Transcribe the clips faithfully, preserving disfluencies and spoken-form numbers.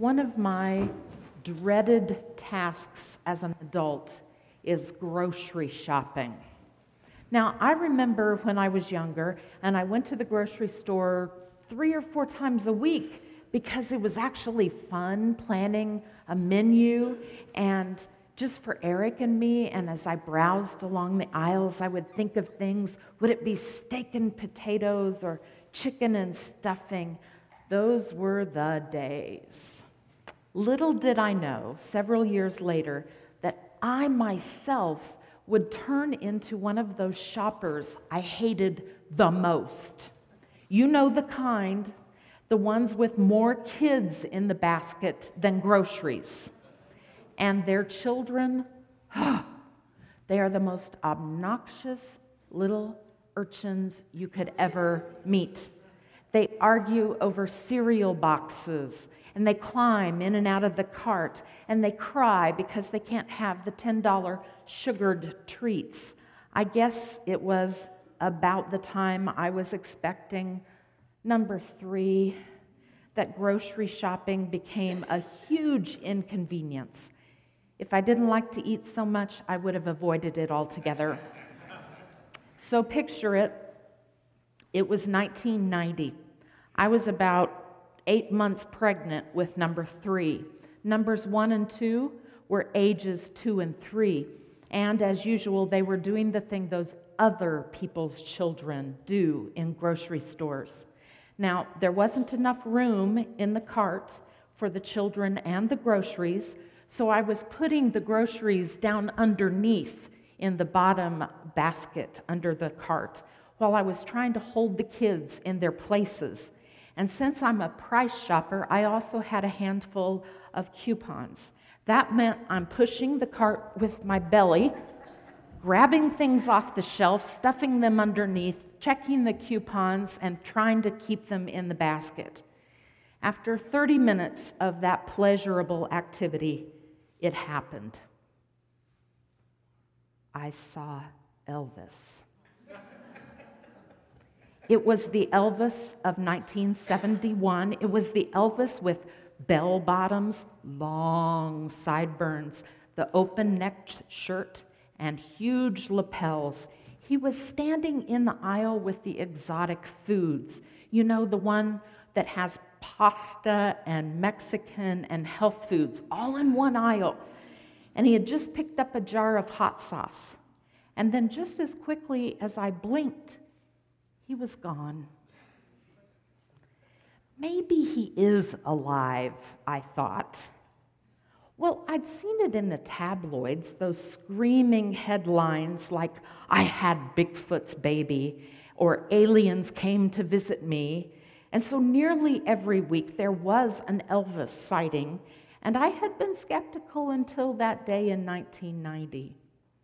One of my dreaded tasks as an adult is grocery shopping. Now, I remember when I was younger and I went to the grocery store three or four times a week because it was actually fun planning a menu and just for Eric and me, and as I browsed along the aisles, I would think of things. Would it be steak and potatoes or chicken and stuffing? Those were the days. Little did I know, several years later, that I myself would turn into one of those shoppers I hated the most. You know the kind, the ones with more kids in the basket than groceries. And their children, they are the most obnoxious little urchins you could ever meet. They argue over cereal boxes, and they climb in and out of the cart, and they cry because they can't have the ten dollars sugared treats. I guess it was about the time I was expecting number three that grocery shopping became a huge inconvenience. If I didn't like to eat so much, I would have avoided it altogether. So picture it. It was nineteen ninety. I was about eight months pregnant with number three. Numbers one and two were ages two and three. And as usual, they were doing the thing those other people's children do in grocery stores. Now, there wasn't enough room in the cart for the children and the groceries, so I was putting the groceries down underneath in the bottom basket under the cart while I was trying to hold the kids in their places. And since I'm a price shopper, I also had a handful of coupons. That meant I'm pushing the cart with my belly, grabbing things off the shelf, stuffing them underneath, checking the coupons, and trying to keep them in the basket. After thirty minutes of that pleasurable activity, it happened. I saw Elvis. It was the Elvis of nineteen seventy-one. It was the Elvis with bell bottoms, long sideburns, the open-necked shirt, and huge lapels. He was standing in the aisle with the exotic foods. You know, the one that has pasta and Mexican and health foods all in one aisle. And he had just picked up a jar of hot sauce. And then just as quickly as I blinked, he was gone. Maybe he is alive, I thought. Well, I'd seen it in the tabloids, those screaming headlines like, "I had Bigfoot's baby," or "Aliens came to visit me." And so nearly every week there was an Elvis sighting, and I had been skeptical until that day in nineteen ninety.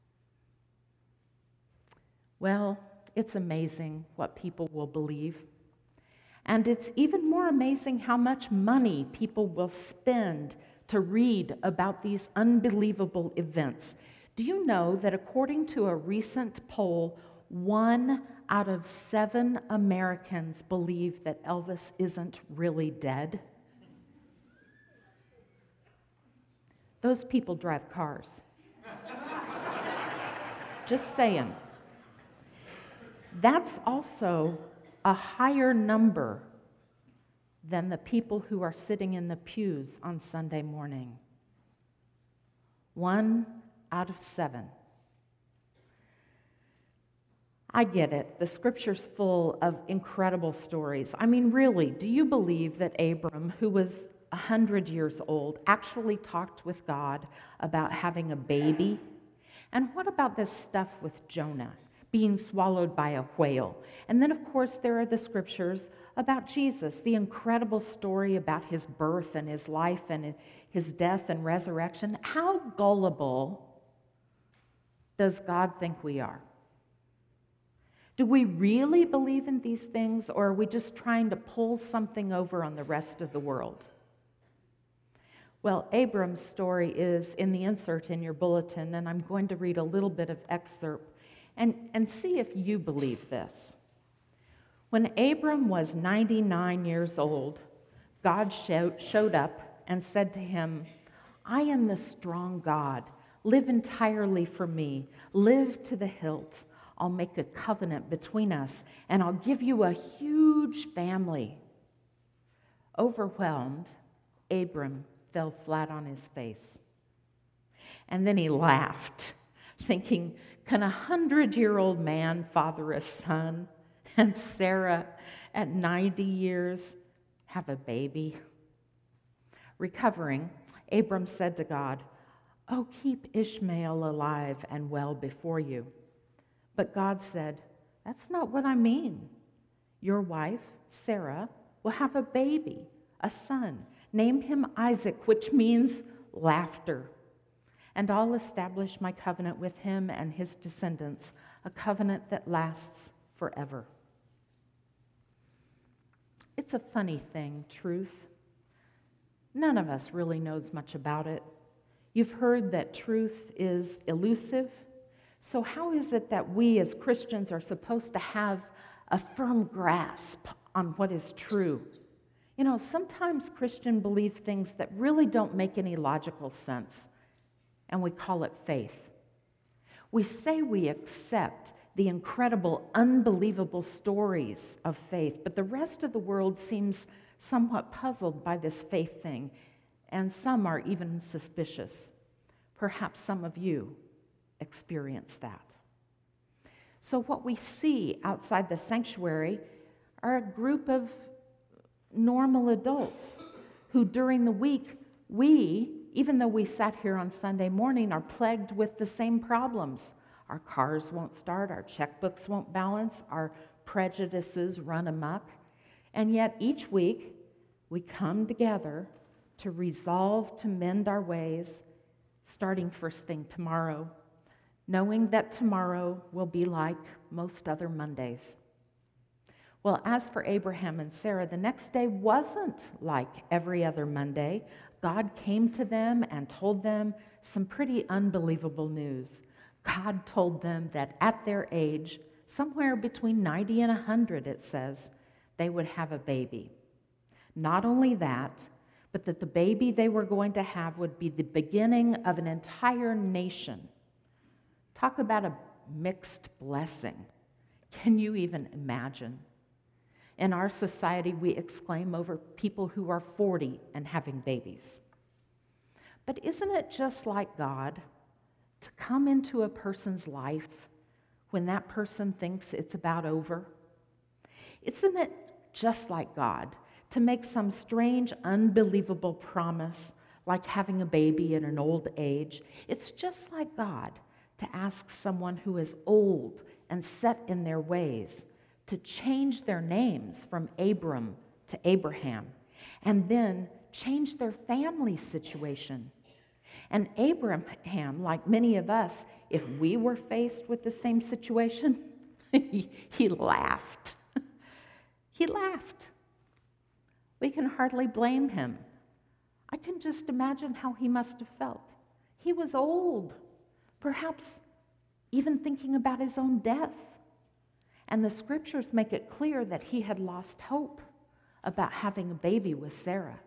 Well, it's amazing what people will believe. And it's even more amazing how much money people will spend to read about these unbelievable events. Do you know that according to a recent poll, one out of seven Americans believe that Elvis isn't really dead? Those people drive cars. Just saying. That's also a higher number than the people who are sitting in the pews on Sunday morning. One out of seven. I get it. The scripture's full of incredible stories. I mean, really, do you believe that Abram, who was one hundred years old, actually talked with God about having a baby? And what about this stuff with Jonah being swallowed by a whale? And then, of course, there are the scriptures about Jesus, the incredible story about his birth and his life and his death and resurrection. How gullible does God think we are? Do we really believe in these things, or are we just trying to pull something over on the rest of the world? Well, Abram's story is in the insert in your bulletin, and I'm going to read a little bit of excerpt and, and see if you believe this. When Abram was ninety-nine years old, God showed, showed up and said to him, I am the strong God. Live entirely for me. Live to the hilt. I'll make a covenant between us, and I'll give you a huge family. Overwhelmed, Abram fell flat on his face. And then he laughed, thinking, can a hundred-year-old man father a son? And Sarah, at ninety years, have a baby? Recovering, Abram said to God, oh, keep Ishmael alive and well before you. But God said, that's not what I mean. Your wife, Sarah, will have a baby, a son. Name him Isaac, which means laughter. And I'll establish my covenant with him and his descendants, a covenant that lasts forever. It's a funny thing, truth. None of us really knows much about it. You've heard that truth is elusive. So how is it that we as Christians are supposed to have a firm grasp on what is true? You know, sometimes Christians believe things that really don't make any logical sense, and we call it faith. We say we accept the incredible, unbelievable stories of faith, but the rest of the world seems somewhat puzzled by this faith thing, and some are even suspicious. Perhaps some of you experience that. So what we see outside the sanctuary are a group of normal adults who during the week, we, even though we sat here on Sunday morning, are plagued with the same problems. Our cars won't start, our checkbooks won't balance, our prejudices run amok. And yet each week we come together to resolve to mend our ways, starting first thing tomorrow, knowing that tomorrow will be like most other Mondays. Well, as for Abraham and Sarah, the next day wasn't like every other Monday. God came to them and told them some pretty unbelievable news. God told them that at their age, somewhere between ninety and one hundred, it says, they would have a baby. Not only that, but that the baby they were going to have would be the beginning of an entire nation. Talk about a mixed blessing. Can you even imagine? In our society, we exclaim over people who are forty and having babies. But isn't it just like God to come into a person's life when that person thinks it's about over? Isn't it just like God to make some strange, unbelievable promise like having a baby at an old age? It's just like God to ask someone who is old and set in their ways to change their names from Abram to Abraham, and then change their family situation. And Abraham, like many of us, if we were faced with the same situation, he, he laughed. He laughed. We can hardly blame him. I can just imagine how he must have felt. He was old, perhaps even thinking about his own death. And the scriptures make it clear that he had lost hope about having a baby with Sarah.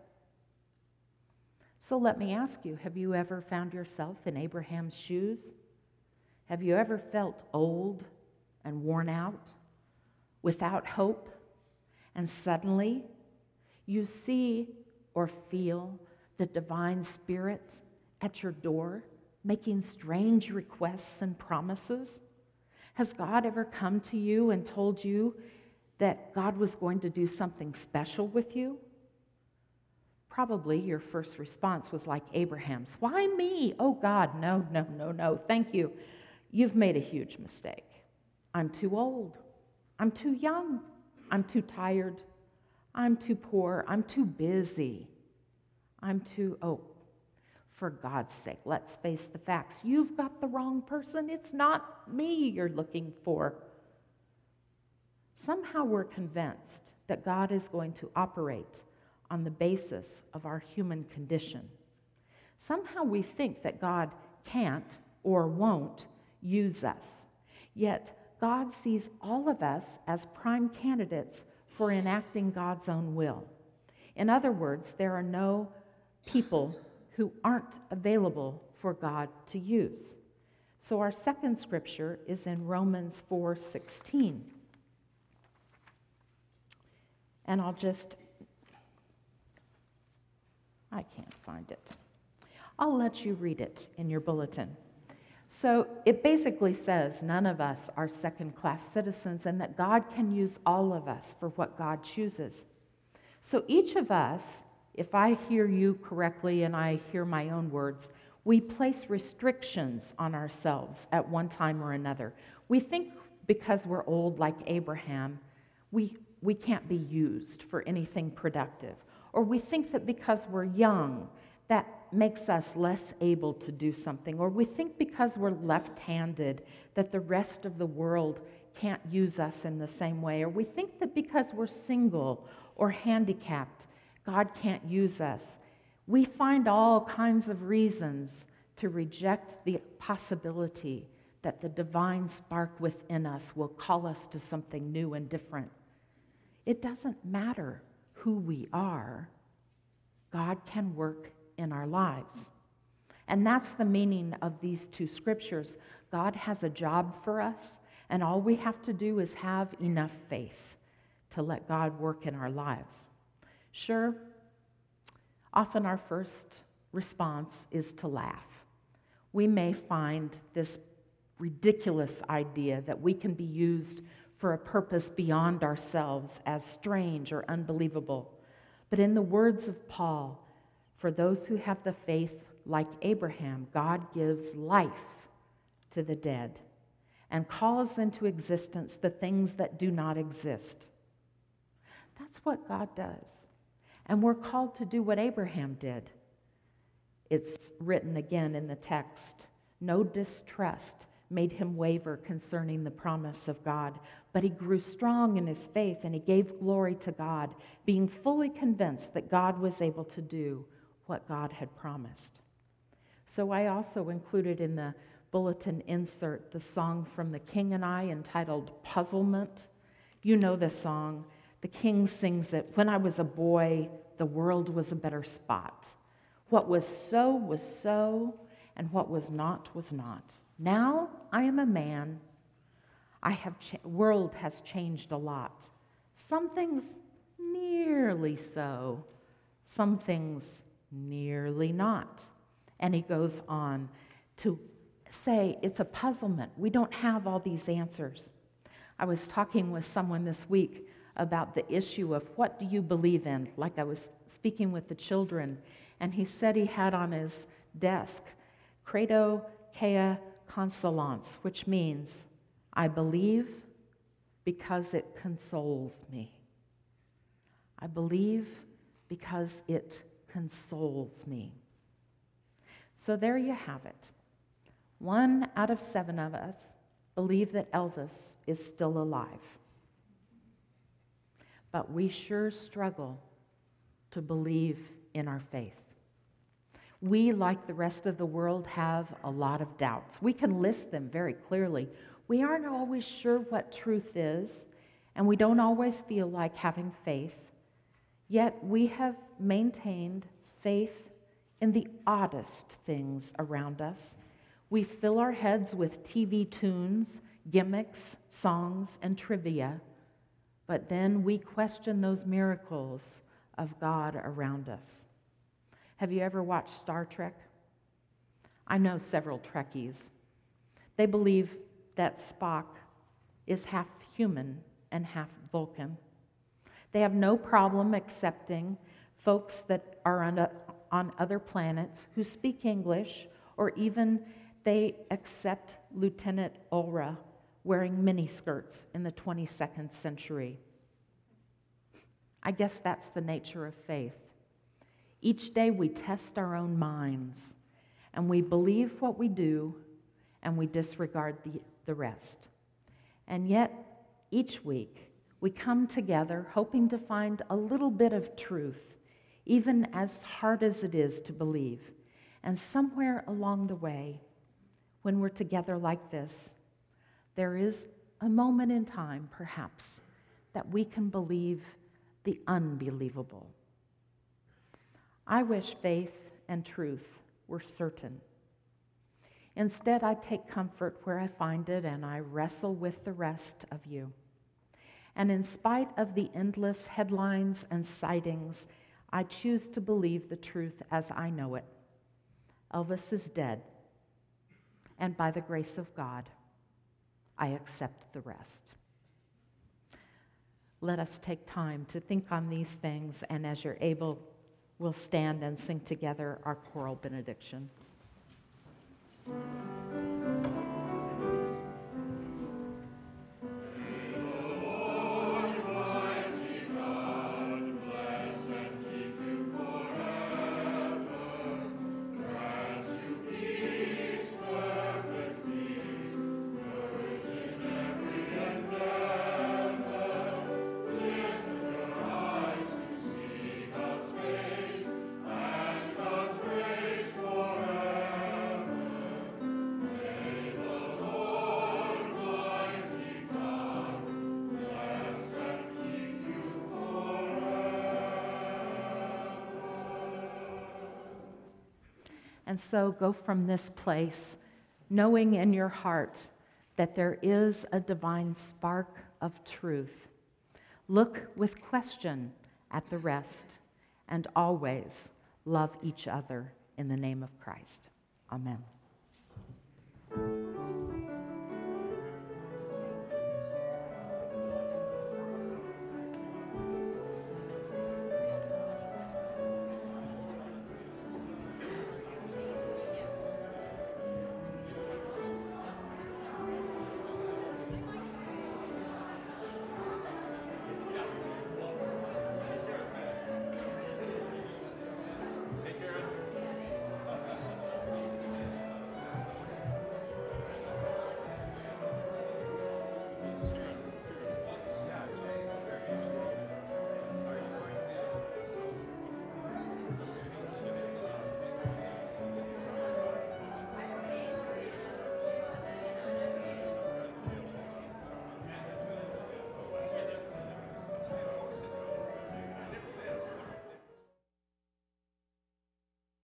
So let me ask you, have you ever found yourself in Abraham's shoes? Have you ever felt old and worn out, without hope, and suddenly you see or feel the divine Spirit at your door making strange requests and promises? Has God ever come to you and told you that God was going to do something special with you? Probably your first response was like Abraham's. Why me? Oh God, no, no, no, no, thank you. You've made a huge mistake. I'm too old. I'm too young. I'm too tired. I'm too poor. I'm too busy. I'm too, oh, for God's sake, let's face the facts. You've got the wrong person. It's not me you're looking for. Somehow we're convinced that God is going to operate on the basis of our human condition. Somehow we think that God can't or won't use us. Yet God sees all of us as prime candidates for enacting God's own will. In other words, there are no people who aren't available for God to use. So our second scripture is in Romans four sixteen. And I'll just, I can't find it. I'll let you read it in your bulletin. So it basically says none of us are second-class citizens and that God can use all of us for what God chooses. So each of us, if I hear you correctly and I hear my own words, we place restrictions on ourselves at one time or another. We think because we're old like Abraham, we, we can't be used for anything productive. Or we think that because we're young, that makes us less able to do something. Or we think because we're left-handed that the rest of the world can't use us in the same way. Or we think that because we're single or handicapped, God can't use us. We find all kinds of reasons to reject the possibility that the divine spark within us will call us to something new and different. It doesn't matter who we are. God can work in our lives. And that's the meaning of these two scriptures. God has a job for us, and all we have to do is have enough faith to let God work in our lives. Sure, often our first response is to laugh. We may find this ridiculous idea that we can be used for a purpose beyond ourselves as strange or unbelievable. But in the words of Paul, for those who have the faith like Abraham, God gives life to the dead and calls into existence the things that do not exist. That's what God does. And we're called to do what Abraham did. It's written again in the text. No distrust made him waver concerning the promise of God, but he grew strong in his faith and he gave glory to God, being fully convinced that God was able to do what God had promised. So I also included in the bulletin insert the song from The King and I entitled Puzzlement. You know this song. The King sings it. When I was a boy, the world was a better spot. What was so was so, and what was not was not. Now I am a man. I have cha- world has changed a lot. Some things nearly so, some things nearly not. And he goes on to say it's a puzzlement. We don't have all these answers. I was talking with someone this week about the issue of what do you believe in, like I was speaking with the children, and he said he had on his desk Credo Cea Consolans, which means I believe because it consoles me. I believe because it consoles me. So there you have it. One out of seven of us believe that Elvis is still alive. But we sure struggle to believe in our faith. We, like the rest of the world, have a lot of doubts. We can list them very clearly. We aren't always sure what truth is, and we don't always feel like having faith. Yet we have maintained faith in the oddest things around us. We fill our heads with T V tunes, gimmicks, songs, and trivia, but then we question those miracles of God around us. Have you ever watched Star Trek? I know several Trekkies. They believe that Spock is half human and half Vulcan. They have no problem accepting folks that are on, a, on other planets who speak English, or even they accept Lieutenant Ulra wearing miniskirts in the twenty-second century. I guess that's the nature of faith. Each day we test our own minds, and we believe what we do, and we disregard the, the rest. And yet, each week, we come together hoping to find a little bit of truth, even as hard as it is to believe. And somewhere along the way, when we're together like this, there is a moment in time, perhaps, that we can believe the unbelievable. I wish faith and truth were certain. Instead, I take comfort where I find it, and I wrestle with the rest of you. And in spite of the endless headlines and sightings, I choose to believe the truth as I know it. Elvis is dead, and by the grace of God, I accept the rest. Let us take time to think on these things, and as you're able, we'll stand and sing together our choral benediction. And so go from this place knowing in your heart that there is a divine spark of truth. Look with question at the rest, and always love each other in the name of Christ. Amen.